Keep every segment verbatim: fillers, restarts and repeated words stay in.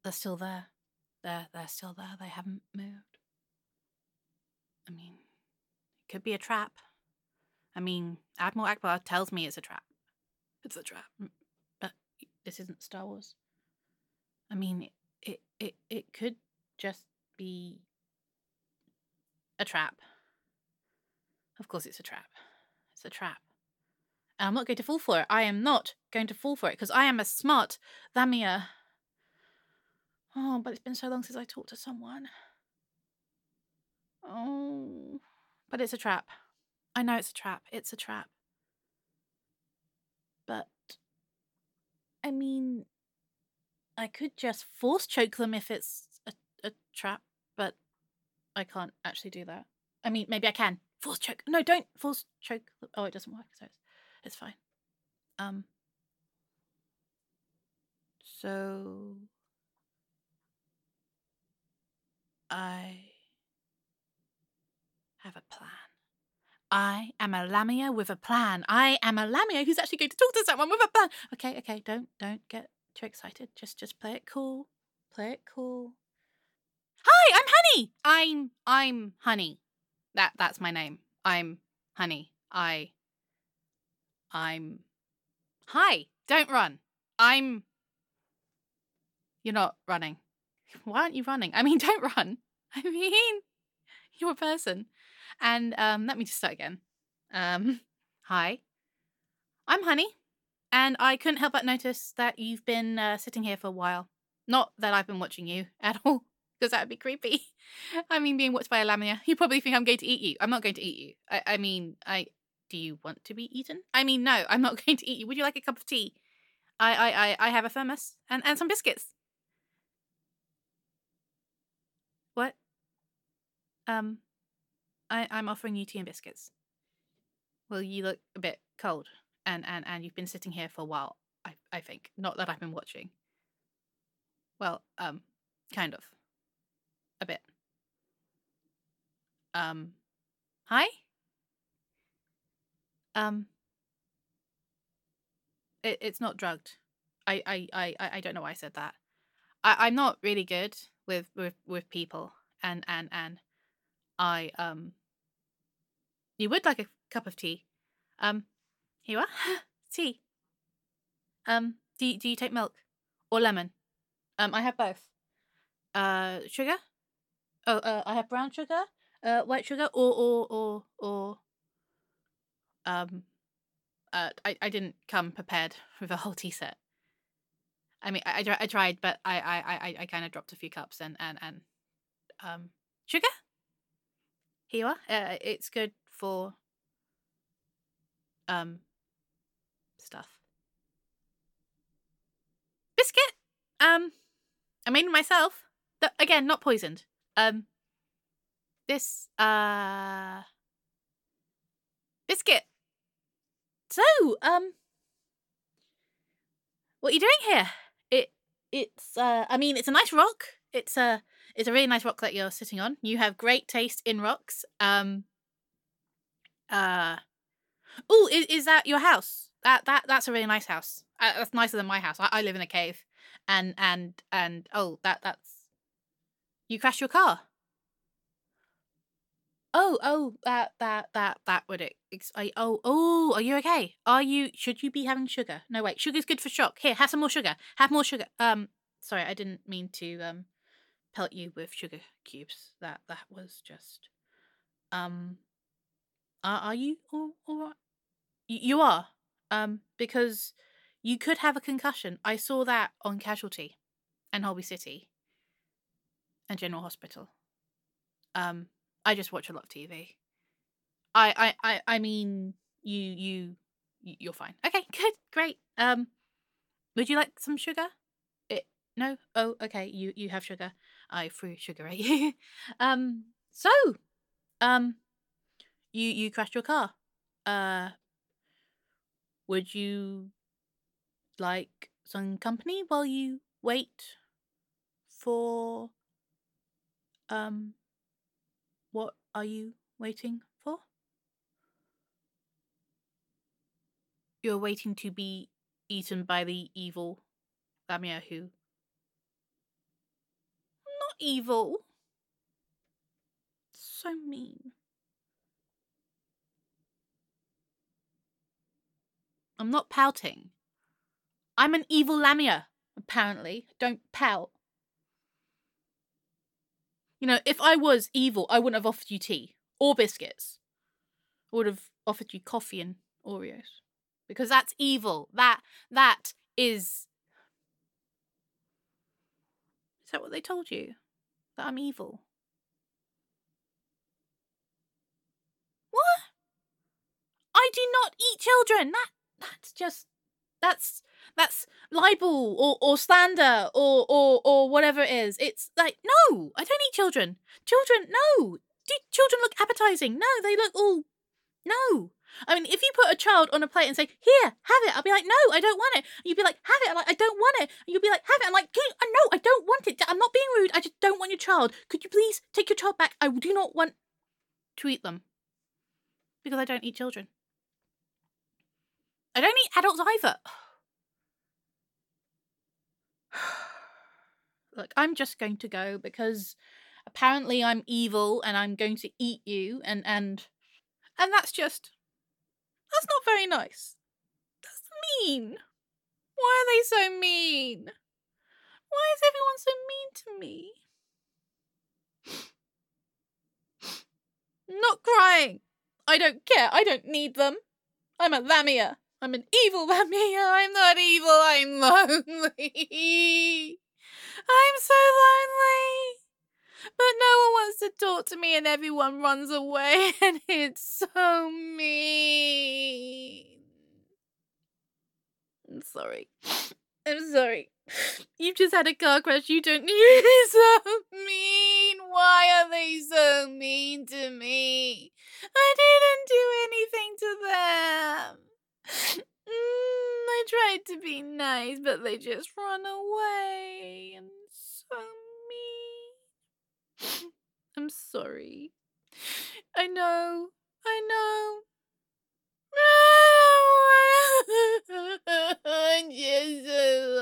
they're still there. They're, they're still there. They haven't moved. I mean, it could be a trap. I mean, Admiral Akbar tells me it's a trap. It's a trap. But this isn't Star Wars. I mean, it, it, it could just be a trap. Of course it's a trap. It's a trap. And I'm not going to fall for it. I am not going to fall for it because I am a smart Lamia. Oh, but it's been so long since I talked to someone. Oh, but it's a trap. I know it's a trap. It's a trap. But, I mean, I could just force choke them if it's a, a trap, but I can't actually do that. I mean, maybe I can. Force choke. No, don't force choke. Oh, it doesn't work, so it's, it's fine. Um. So, I have a plan. I am a Lamia with a plan. I am a Lamia who's actually going to talk to someone with a plan. Okay, okay, don't don't get too excited. Just just play it cool. Play it cool. Hi, I'm Honey. I'm I'm Honey. That that's my name. I'm Honey. I I'm Hi, don't run. I'm You're not running. Why aren't you running? I mean, don't run. I mean, you're a person. And um let me just start again. Um hi. I'm Honey. And I couldn't help but notice that you've been uh, sitting here for a while. Not that I've been watching you at all, because that would be creepy. I mean, being watched by a Lamia, you probably think I'm going to eat you. I'm not going to eat you. I, I mean, I do you want to be eaten? I mean, no, I'm not going to eat you. Would you like a cup of tea? I, I, I, I have a thermos and, and some biscuits. What? Um, I, I'm offering you tea and biscuits. Well, you look a bit cold, and, and, and you've been sitting here for a while. I, I think not that I've been watching. Well, um, kind of. A bit. Um, hi? Um, it, it's not drugged. I, I, I, I don't know why I said that. I, I'm not really good with, with, with people, and, and, and I, um, you would like a cup of tea. Um, here you are. Tea. Um, do you, do you take milk? Or lemon? Um, I have both. Uh, sugar? Oh, uh, I have brown sugar, uh, white sugar, or, or, or, or, um, uh, I, I didn't come prepared with a whole tea set. I mean, I, I, I tried, but I, I, I, I kind of dropped a few cups and, and, and, um, sugar? Here you are. Uh, it's good for, um, stuff. Biscuit? Um, I made it myself. Th- again, not poisoned. Um, this, uh, biscuit. So, um, what are you doing here? It, it's, uh, I mean, it's a nice rock. It's a, it's a really nice rock that you're sitting on. You have great taste in rocks. Um, uh, oh, is, is that your house? That, that, that's a really nice house. Uh, that's nicer than my house. I, I live in a cave. And, and, and, oh, that, that's, you crashed your car. Oh, oh, that, that, that, that would it. I, oh, oh, are you okay? Are you, should you be having sugar? No, wait, sugar's good for shock. Here, have some more sugar. Have more sugar. Um, sorry, I didn't mean to, um, pelt you with sugar cubes. That, that was just, um, are, are you all, all right? Y- you are, um, because you could have a concussion. I saw that on Casualty and Holby City and General Hospital. Um, I just watch a lot of T V. I, I, I, I mean, you, you, you're fine. Okay, good, great. Um, would you like some sugar? It, no? Oh, okay, you, you have sugar. I threw sugar at you. um, so, um, you, you crashed your car. Uh, would you like some company while you wait for, um, what are you waiting for? You're waiting to be eaten by the evil Lamia who not evil. So mean. I'm not pouting. I'm an evil Lamia, apparently. Don't pout. You know, if I was evil, I wouldn't have offered you tea or biscuits. I would have offered you coffee and Oreos. Because that's evil. That, that is... Is that what they told you? That I'm evil? What? I do not eat children. That, that's just... That's that's libel or, or slander or, or or whatever it is. It's like, no, I don't eat children. Children, no. Do children look appetizing? No, they look all... No. I mean, if you put a child on a plate and say, here, have it, I'll be like, no, I don't want it. And you'd be like, have it. I'm like, I don't want it. And you'll be like, have it. I'm like, no, I don't want it. I'm not being rude. I just don't want your child. Could you please take your child back? I do not want to eat them. Because I don't eat children. I don't eat adults either. Look, I'm just going to go because apparently I'm evil and I'm going to eat you and and and that's just that's not very nice. That's mean. Why are they so mean? Why is everyone so mean to me? I'm not crying. I don't care. I don't need them. I'm a Lamia. I'm an evil Lamia. I'm not evil. I'm lonely. I'm so lonely. But no one wants to talk to me and everyone runs away and it's so mean. I'm sorry. I'm sorry. You've just had a car crash. You don't need to be so mean. Why are they so mean to me? I didn't do anything to them. Mm, I tried to be nice, but they just run away. And so mean. I'm sorry. I know. I know. I'm just so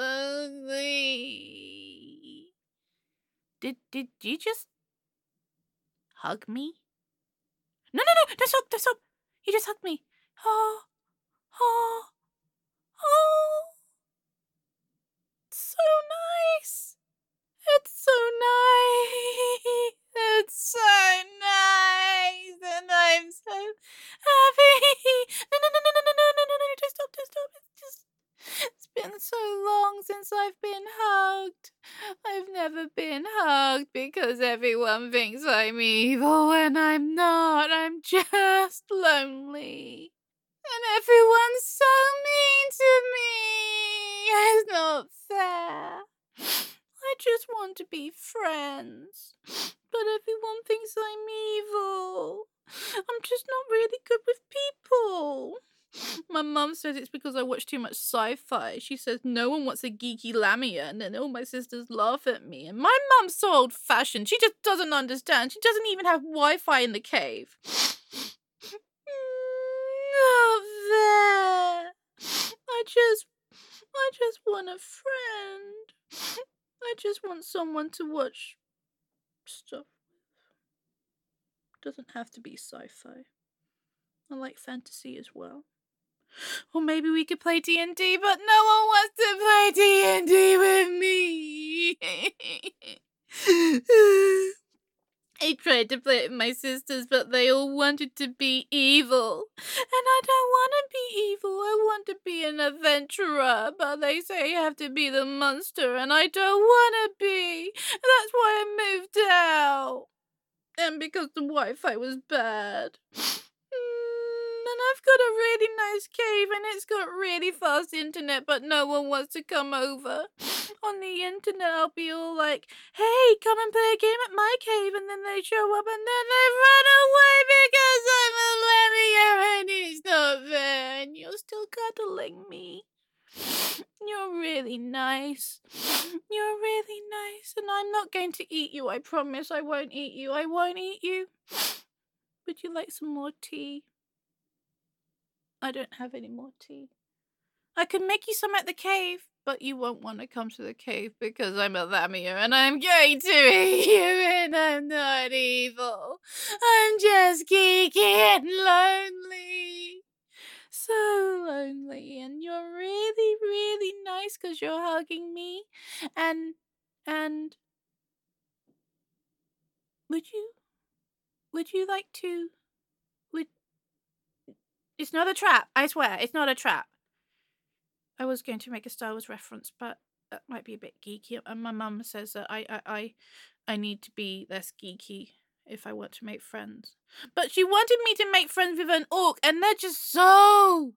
lonely. Did did you just hug me? No, no, no! Don't stop! Don't stop! You just hugged me. Oh, oh, oh! It's so nice. It's so nice. It's so nice, and I'm so happy. No, no, no, no, no, no, no, no, no, no! Don't stop! Don't stop! It's just, it's been so long since I've been hugged. I've never been hugged because everyone thinks I'm evil when I'm not. I'm just lonely. And everyone's so mean to me. It's not fair. I just want to be friends. But everyone thinks I'm evil. I'm just not really good with people. My mum says it's because I watch too much sci-fi. She says no one wants a geeky Lamia, and then all my sisters laugh at me. And my mum's so old-fashioned. She just doesn't understand. She doesn't even have Wi-Fi in the cave. Not fair. I just, I just want a friend. I just want someone to watch stuff. Doesn't have to be sci-fi. I like fantasy as well. Or maybe we could play D and D, but no one wants to play D and D with me. I tried to play it with my sisters, but they all wanted to be evil. And I don't want to be evil. I want to be an adventurer, but they say you have to be the monster, and I don't want to be. That's why I moved out. And because the Wi-Fi was bad. And I've got a really nice cave and it's got really fast internet, but no one wants to come over. On the internet, I'll be all like, hey, come and play a game at my cave, and then they show up and then they run away because I'm a Lamia and it's not fair, and you're still cuddling me. You're really nice. You're really nice, and I'm not going to eat you, I promise. I won't eat you. I won't eat you. Would you like some more tea? I don't have any more tea. I could make you some at the cave. but you won't want to come to the cave because I'm a Lamia and I'm going to eat you and I'm not evil. I'm just geeky and lonely. So lonely, and you're really, really nice because you're hugging me. And, and, would you, would you like to, would, it's not a trap, I swear, it's not a trap. I was going to make a Star Wars reference, but that might be a bit geeky. And my mum says that I, I, I, I need to be less geeky if I want to make friends. But she wanted me to make friends with an orc, and they're just so...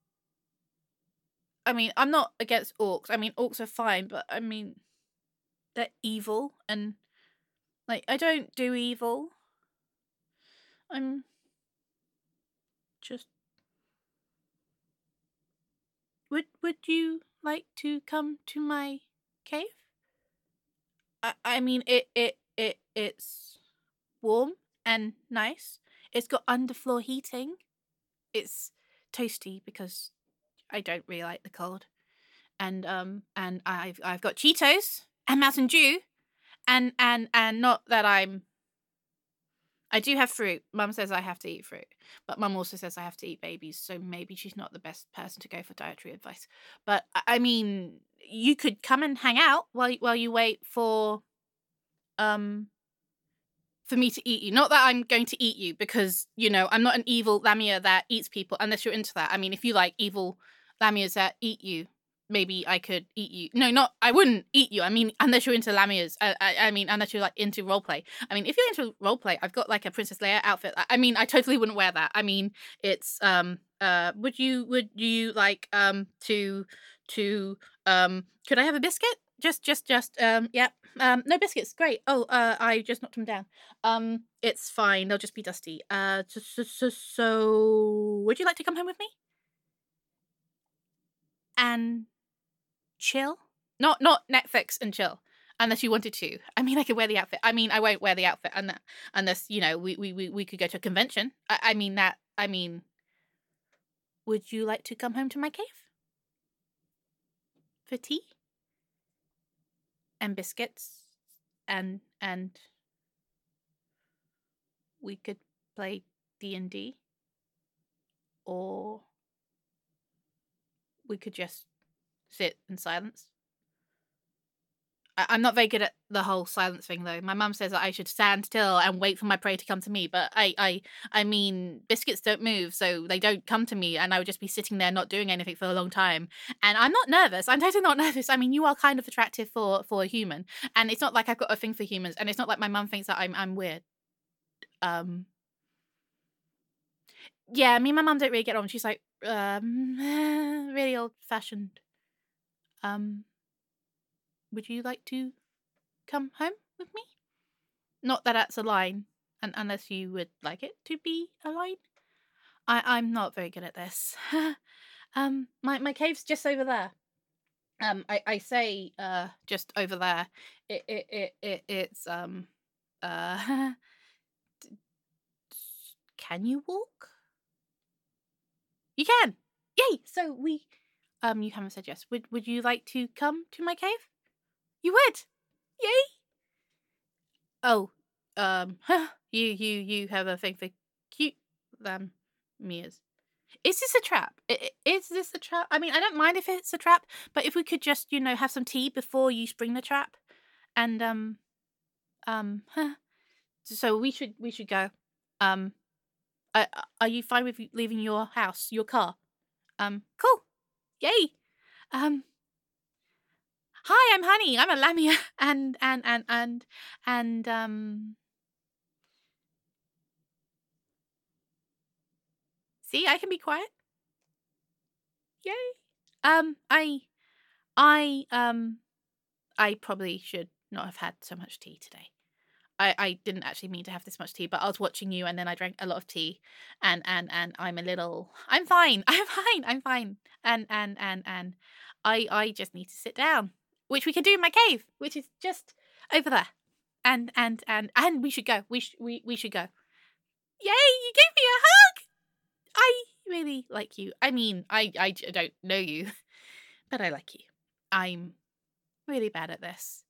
I mean, I'm not against orcs. I mean, orcs are fine, but I mean, they're evil, and, like, I don't do evil. I'm just... Would, would you like to come to my cave? I, I mean, it, it, it, it's warm and nice. It's got underfloor heating. It's toasty because I don't really like the cold. And um and I've I've got Cheetos and Mountain Dew, and and and not that I'm I do have fruit. Mum says I have to eat fruit, but Mum also says I have to eat babies, so maybe she's not the best person to go for dietary advice. But I mean, you could come and hang out while while you wait for um for me to eat you. Not that I'm going to eat you, because, you know, I'm not an evil Lamia that eats people, unless you're into that. I mean, if you like evil Lamias that eat you, maybe I could eat you. No, not, I wouldn't eat you. I mean, unless you're into Lamias. I, I, I mean, unless you're, like, into roleplay. I mean, if you're into roleplay, I've got, like, a Princess Leia outfit. I mean, I totally wouldn't wear that. I mean, it's, um, uh, would you, would you, like, um, to, to, um, could I have a biscuit? Just, just, just, um, yeah. Um, no biscuits. Great. Oh, uh, I just knocked them down. Um, it's fine. They'll just be dusty. Uh, so, so, so, so would you like to come home with me? And chill? Not, not Netflix and chill. Unless you wanted to. I mean, I could wear the outfit. I mean, I won't wear the outfit unless, unless you know, we, we, we, we could go to a convention. I, I mean, that, I mean, would you like to come home to my cave? For tea? And biscuits? And, and we could play D and D? Or we could just sit in silence? I- I'm not very good at the whole silence thing, though. My mum says that I should stand still and wait for my prey to come to me, but I, I, I mean, biscuits don't move, so they don't come to me, and I would just be sitting there not doing anything for a long time. And I'm not nervous. I'm totally not nervous. I mean, you are kind of attractive for for a human, and it's not like I've got a thing for humans, and it's not like my mum thinks that I'm I'm weird. Um, yeah, me and my mum don't really get on. She's like, um, really old fashioned. Um, would you like to come home with me? Not that that's a line, and unless you would like it to be a line. I, I'm not very good at this. um, my, my cave's just over there. Um, I, I say, uh, just over there. It, it, it, it it's, um, uh, can you walk? You can! Yay! So we, um, you haven't said yes. Would, would you like to come to my cave? You would! Yay! Oh, um, you, you, you have a thing for cute Lamias. Is this a trap? Is this a trap? I mean, I don't mind if it's a trap, but if we could just, you know, have some tea before you spring the trap, and um, um, so we should we should go. Um, are, are you fine with leaving your house, your car? Um, cool, yay. Um, hi, I'm Honey. I'm a Lamia, and and and and and um. See, I can be quiet. Yay. Um, I, I, um, I probably should not have had so much tea today. I, I didn't actually mean to have this much tea, but I was watching you and then I drank a lot of tea, and, and, and I'm a little, I'm fine. I'm fine. I'm fine. And, and, and, and I, I just need to sit down, which we can do in my cave, which is just over there. And, and, and, and we should go. We, sh- we, we should go. Yay. You gave me a hug. I really like you. I mean, I, I don't know you, but I like you. I'm really bad at this.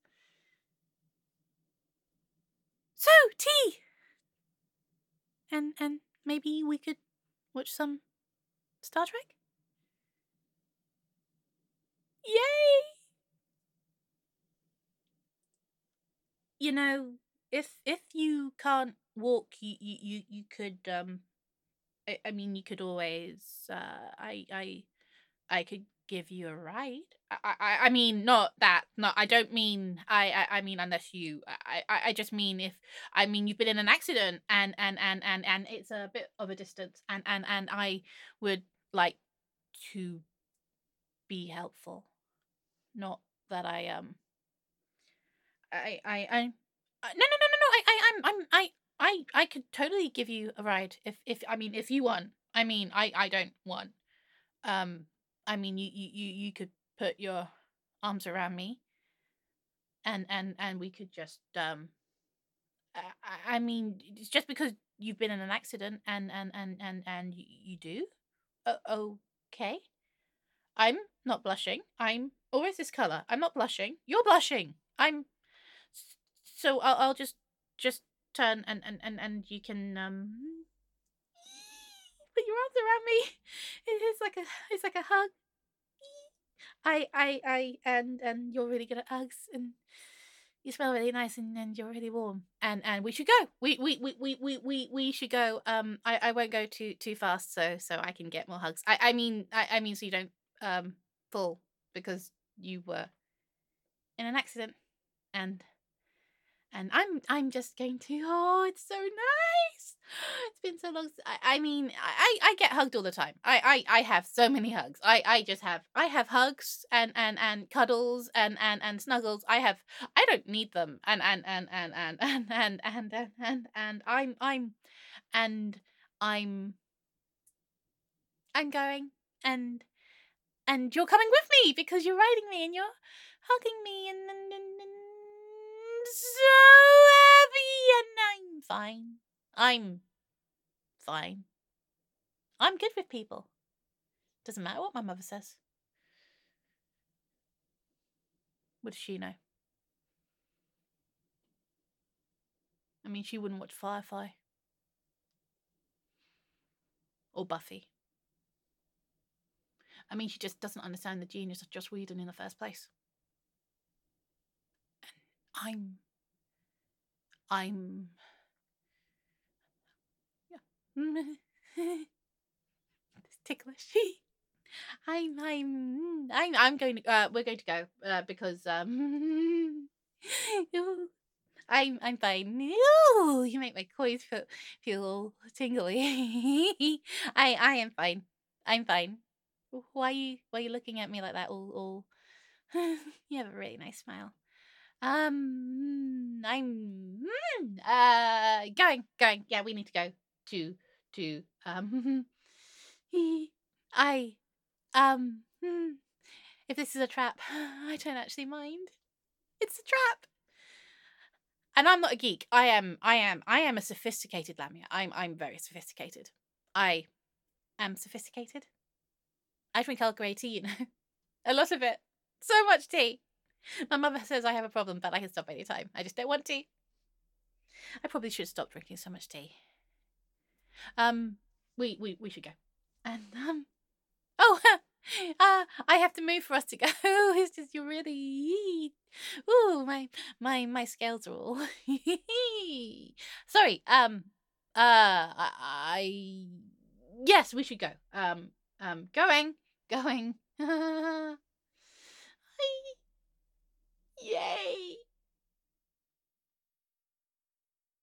So, tea! And and maybe we could watch some Star Trek? Yay! You know, if if you can't walk, you you you, you could um I, I mean you could always uh I I I could give you a ride. I I I mean not that. No, I don't mean I I, I mean unless you I, I I just mean if I mean you've been in an accident and and and and and it's a bit of a distance and and and I would like to be helpful. Not that I um I I I uh, no no no no no I I I'm I'm I I I could totally give you a ride if if I mean if you want. I mean I I don't want. Um I mean you you you you could put your arms around me and and and we could just um I, I I mean it's just because you've been in an accident and and and and and you, you do. Uh, okay. I'm not blushing. I'm always this color. I'm not blushing. You're blushing. I'm so I'll I'll just just turn and and and and you can um put your arms around me. It is like a it's like a hug. I I I and and you're really good at hugs and you smell really nice and, and you're really warm. And and we should go. We we we we we we, we should go. Um I, I won't go too too fast so so I can get more hugs. I I mean I, I mean so you don't um fall because you were in an accident and and I'm I'm just going to. Oh, it's so nice. It's been so long. s- I, I mean, I I get hugged all the time. I I I have so many hugs. I I just have I have hugs and and and cuddles and and and snuggles. I have I don't need them. And and and and and and and and and and, and I'm I'm and I'm I'm going and and you're coming with me because you're riding me and you're hugging me and, and, and, and so happy and I'm fine. I'm fine. I'm good with people. Doesn't matter what my mother says. What does she know? I mean, she wouldn't watch Firefly or Buffy. I mean, she just doesn't understand the genius of Joss Whedon in the first place. I'm I'm yeah. It's ticklish. I'm I'm I'm I'm going to uh we're going to go uh because um I'm I'm fine. Ooh, you make my coins feel feel all tingly. I I am fine. I'm fine. Why are you why are you looking at me like that all all you have a really nice smile. Um, I'm mm, uh going, going. Yeah, we need to go to to um. I um. hmm, If this is a trap, I don't actually mind. It's a trap, and I'm not a geek. I am. I am. I am a sophisticated Lamia. I'm. I'm very sophisticated. I am sophisticated. I drink Earl Grey tea. You know, a lot of it. So much tea. My mother says I have a problem, but I can stop anytime. I just don't want tea. I probably should stop drinking so much tea. Um, we we we should go. And um, oh, uh, I have to move for us to go. It's just you're really, ooh, my my my scales are all. Sorry. Um, uh, I, I yes, we should go. Um, um, going, going.